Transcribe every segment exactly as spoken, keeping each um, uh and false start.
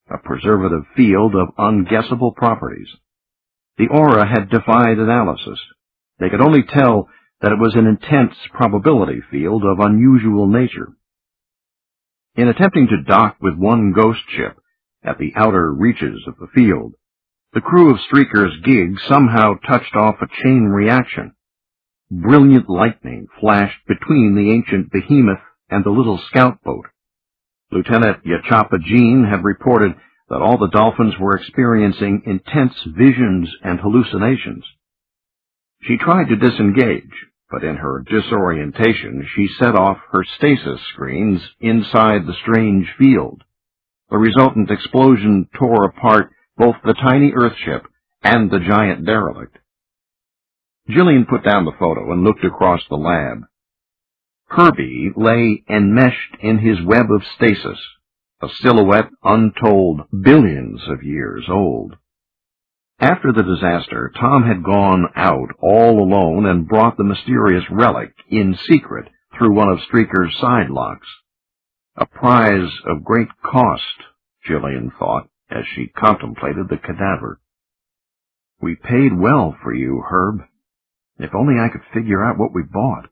a preservative field of unguessable properties. The aura had defied analysis. They could only tell that it was an intense probability field of unusual nature. In attempting to dock with one ghost ship at the outer reaches of the field, the crew of Streaker's gig somehow touched off a chain reaction. Brilliant lightning flashed between the ancient behemoth and the little scout boat. Lieutenant Yachapa Jean had reported that all the dolphins were experiencing intense visions and hallucinations. She tried to disengage, but in her disorientation she set off her stasis screens inside the strange field. The resultant explosion tore apart both the tiny Earthship and the giant derelict. Jillian put down the photo and looked across the lab. Herbie lay enmeshed in his web of stasis, a silhouette untold billions of years old. After the disaster, Tom had gone out all alone and brought the mysterious relic in secret through one of Streaker's side locks. A prize of great cost, Jillian thought, as she contemplated the cadaver. We paid well for you, Herb. If only I could figure out what we bought.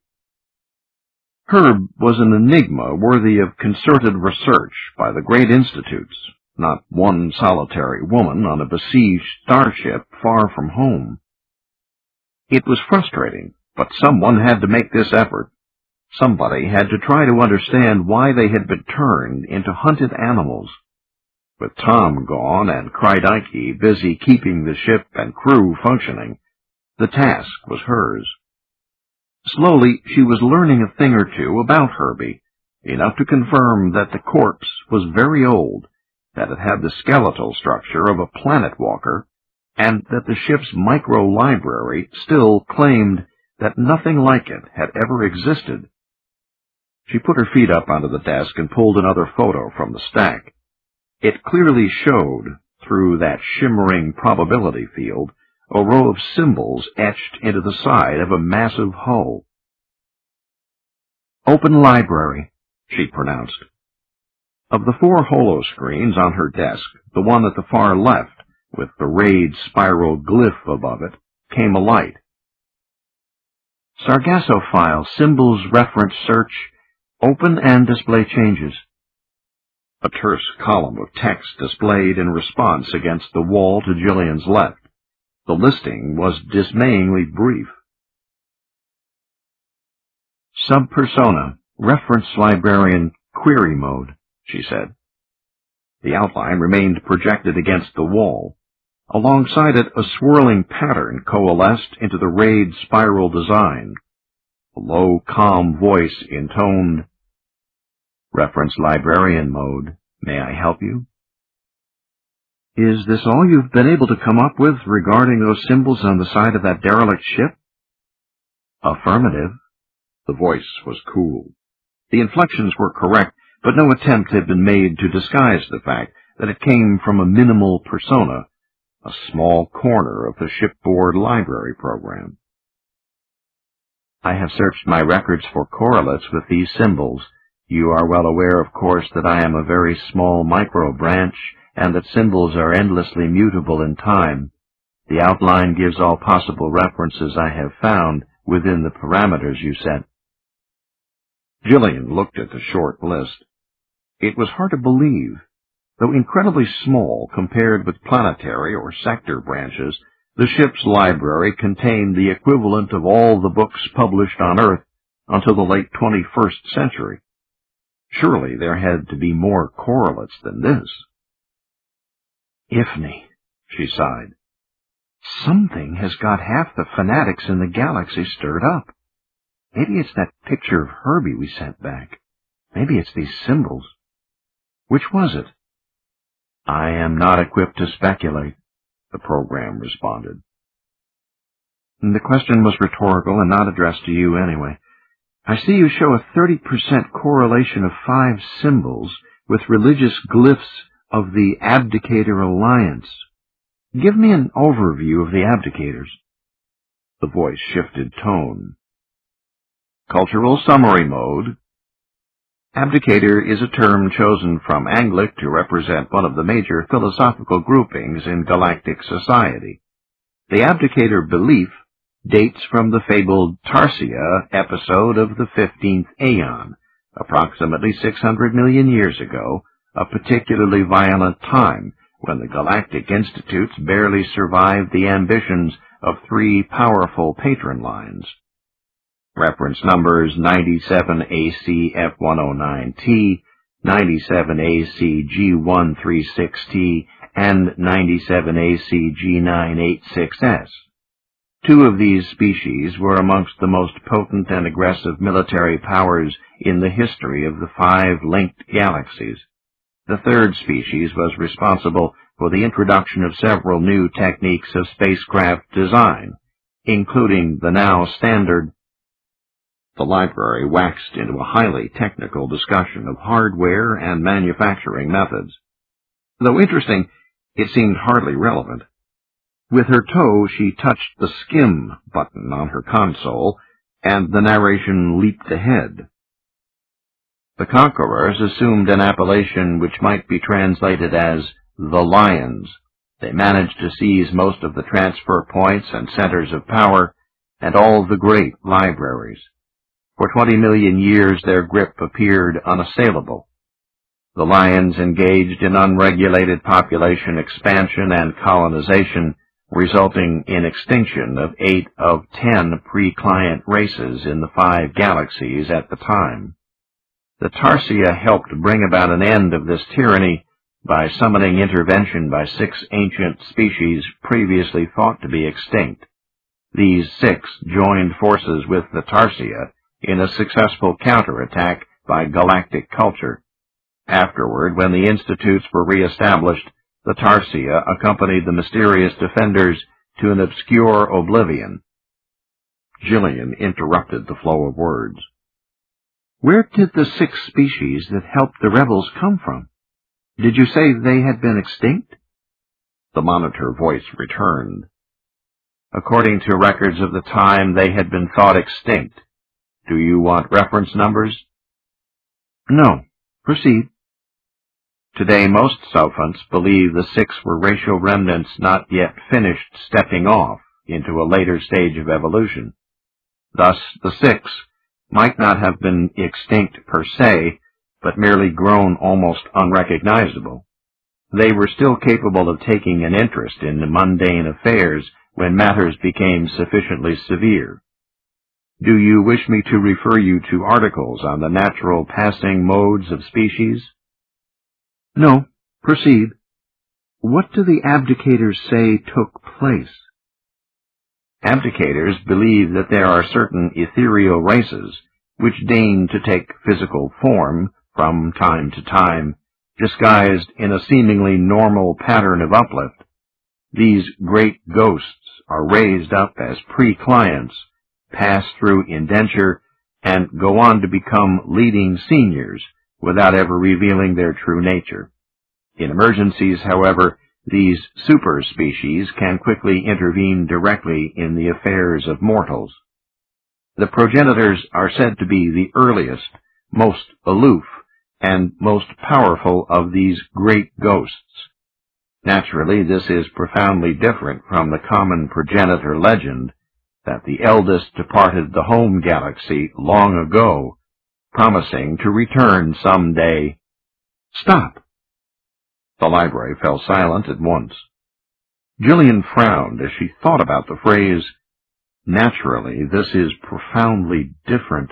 Herb was an enigma worthy of concerted research by the great institutes, not one solitary woman on a besieged starship far from home. It was frustrating, but someone had to make this effort. Somebody had to try to understand why they had been turned into hunted animals. With Tom gone and Krydeiki busy keeping the ship and crew functioning, the task was hers. Slowly, she was learning a thing or two about Herbie, enough to confirm that the corpse was very old, that it had the skeletal structure of a planet walker, and that the ship's micro-library still claimed that nothing like it had ever existed. She put her feet up onto the desk and pulled another photo from the stack. It clearly showed, through that shimmering probability field, a row of symbols etched into the side of a massive hull. Open library, she pronounced. Of the four holo screens on her desk, the one at the far left, with the raid spiral glyph above it, came a light. Sargasso file, symbols reference search, open and display changes. A terse column of text displayed in response against the wall to Jillian's left. The listing was dismayingly brief. Subpersona, reference librarian, query mode, she said. The outline remained projected against the wall. Alongside it, a swirling pattern coalesced into the raid spiral design. A low, calm voice intoned, "Reference librarian mode, may I help you?" "Is this all you've been able to come up with regarding those symbols on the side of that derelict ship?" "Affirmative." The voice was cool. The inflections were correct, but no attempt had been made to disguise the fact that it came from a minimal persona, a small corner of the shipboard library program. "I have searched my records for correlates with these symbols. You are well aware, of course, that I am a very small micro-branch, and that symbols are endlessly mutable in time. The outline gives all possible references I have found within the parameters you set." Jillian looked at the short list. It was hard to believe. Though incredibly small compared with planetary or sector branches, the ship's library contained the equivalent of all the books published on Earth until the late twenty-first century. Surely there had to be more correlates than this. "Ifni," she sighed. "Something has got half the fanatics in the galaxy stirred up. Maybe it's that picture of Herbie we sent back. Maybe it's these symbols. Which was it?" "I am not equipped to speculate," the program responded. "The question was rhetorical and not addressed to you anyway. I see you show a thirty percent correlation of five symbols with religious glyphs of the Abdicator Alliance. Give me an overview of the Abdicators." The voice shifted tone. "Cultural summary mode. Abdicator is a term chosen from Anglic to represent one of the major philosophical groupings in galactic society. The Abdicator belief dates from the fabled Tarsia episode of the fifteenth Aeon, approximately six hundred million years ago, a particularly violent time when the Galactic Institutes barely survived the ambitions of three powerful patron lines. Reference numbers ninety-seven A C F one oh nine T, ninety-seven A C G one thirty-six T, and ninety-seven A C G nine eighty-six S. Two of these species were amongst the most potent and aggressive military powers in the history of the five linked galaxies. The third species was responsible for the introduction of several new techniques of spacecraft design, including the now standard. The library waxed into a highly technical discussion of hardware and manufacturing methods. Though interesting, it seemed hardly relevant. With her toe, she touched the skim button on her console, and the narration leaped ahead. The conquerors assumed an appellation which might be translated as the Lions. They managed to seize most of the transfer points and centers of power, and all the great libraries. For twenty million years their grip appeared unassailable. The Lions engaged in unregulated population expansion and colonization, resulting in extinction of eight of ten pre-client races in the five galaxies at the time. The Tarsia helped bring about an end of this tyranny by summoning intervention by six ancient species previously thought to be extinct. These six joined forces with the Tarsia in a successful counterattack by galactic culture. Afterward, when the institutes were re-established, the Tarsia accompanied the mysterious defenders to an obscure oblivion. Jillian interrupted the flow of words. Where did the six species that helped the rebels come from? Did you say they had been extinct? The monitor voice returned. According to records of the time, they had been thought extinct. Do you want reference numbers? No. Proceed. Today, most Sophonts believe the six were racial remnants not yet finished stepping off into a later stage of evolution. Thus, the six might not have been extinct per se, but merely grown almost unrecognizable. They were still capable of taking an interest in the mundane affairs when matters became sufficiently severe. Do you wish me to refer you to articles on the natural passing modes of species? No. Proceed. What do the abdicators say took place? Abdicators believe that there are certain ethereal races which deign to take physical form from time to time, disguised in a seemingly normal pattern of uplift. These great ghosts are raised up as pre-clients, pass through indenture, and go on to become leading seniors without ever revealing their true nature. In emergencies, however, these super species can quickly intervene directly in the affairs of mortals. The progenitors are said to be the earliest, most aloof, and most powerful of these great ghosts. Naturally, this is profoundly different from the common progenitor legend that the eldest departed the home galaxy long ago, promising to return some day. Stop! The library fell silent at once. Jillian frowned as she thought about the phrase, naturally, this is profoundly different.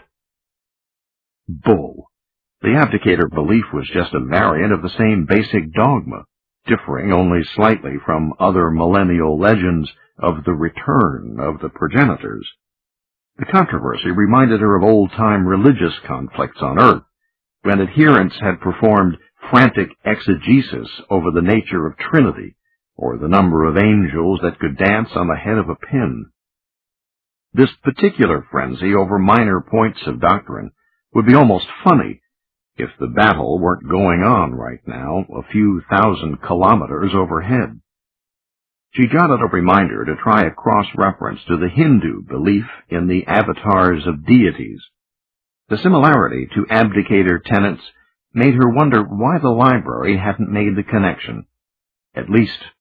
Bull. The abdicator belief was just a variant of the same basic dogma, differing only slightly from other millennial legends of the return of the progenitors. The controversy reminded her of old-time religious conflicts on Earth, when adherents had performed frantic exegesis over the nature of Trinity, or the number of angels that could dance on the head of a pin. This particular frenzy over minor points of doctrine would be almost funny if the battle weren't going on right now a few thousand kilometers overhead. She jotted a reminder to try a cross-reference to the Hindu belief in the avatars of deities. The similarity to abdicator tenants made her wonder why the library hadn't made the connection. At least